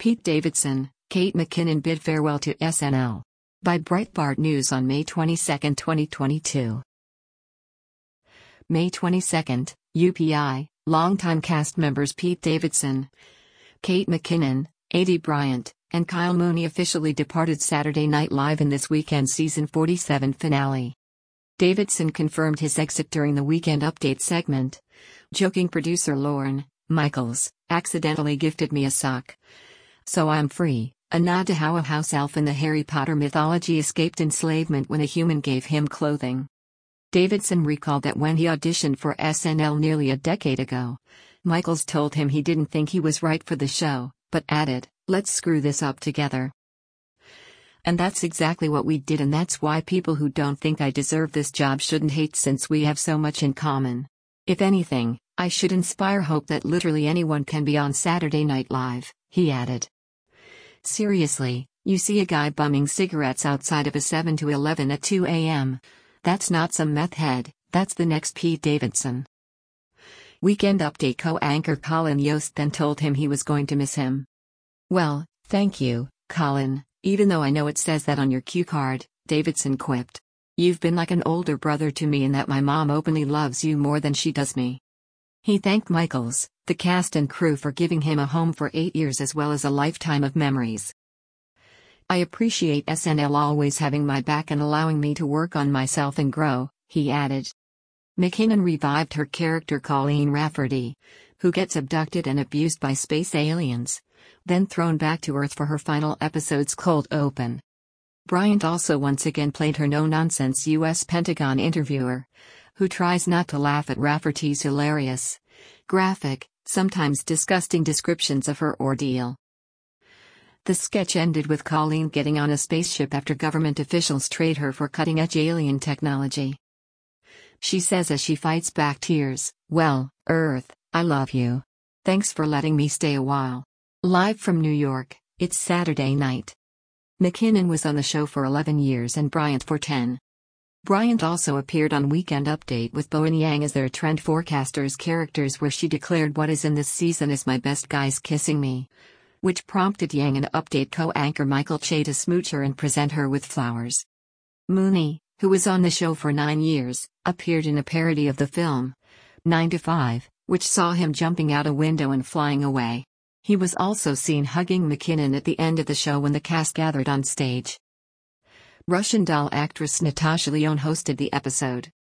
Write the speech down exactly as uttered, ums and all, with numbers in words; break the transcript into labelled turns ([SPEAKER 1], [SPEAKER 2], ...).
[SPEAKER 1] Pete Davidson, Kate McKinnon bid farewell to S N L. By Breitbart News on May twenty-second, twenty twenty-two. May twenty-second, U P I, longtime cast members Pete Davidson, Kate McKinnon, Aidy Bryant, and Kyle Mooney officially departed Saturday Night Live in this weekend's season forty-seven finale. Davidson confirmed his exit during the Weekend Update segment, joking producer Lorne Michaels accidentally gifted me a sock, so I'm free, a nod to how a house elf in the Harry Potter mythology escaped enslavement when a human gave him clothing. Davidson recalled that when he auditioned for S N L nearly a decade ago, Michaels told him he didn't think he was right for the show, but added, "Let's screw this up together." And that's exactly what we did, and that's why people who don't think I deserve this job shouldn't hate, since we have so much in common. If anything, I should inspire hope that literally anyone can be on Saturday Night Live, he added. Seriously, you see a guy bumming cigarettes outside of a seven to eleven at two a m That's not some meth head, that's the next Pete Davidson. Weekend Update co-anchor Colin Yost then told him he was going to miss him. "Well, thank you, Colin, even though I know it says that on your cue card," Davidson quipped. "You've been like an older brother to me, in that my mom openly loves you more than she does me." He thanked Michaels, the cast and crew, for giving him a home for eight years as well as a lifetime of memories. "I appreciate S N L always having my back and allowing me to work on myself and grow," he added. McKinnon revived her character Colleen Rafferty, who gets abducted and abused by space aliens, then thrown back to Earth for her final episode's cold open. Bryant also once again played her no-nonsense U S Pentagon interviewer, who tries not to laugh at Rafferty's hilarious, graphic, sometimes disgusting descriptions of her ordeal. The sketch ended with Colleen getting on a spaceship after government officials trade her for cutting-edge alien technology. She says as she fights back tears, "Well, Earth, I love you. Thanks for letting me stay a while." Live from New York, it's Saturday night. McKinnon was on the show for eleven years and Bryant for ten. Bryant also appeared on Weekend Update with Bowen Yang as their trend forecasters characters, where she declared what is in this season is my best guys kissing me, which prompted Yang and Update co-anchor Michael Che to smooch her and present her with flowers. Mooney, who was on the show for nine years, appeared in a parody of the film, nine to five, which saw him jumping out a window and flying away. He was also seen hugging McKinnon at the end of the show when the cast gathered on stage. Russian doll actress Natasha Lyonne hosted the episode.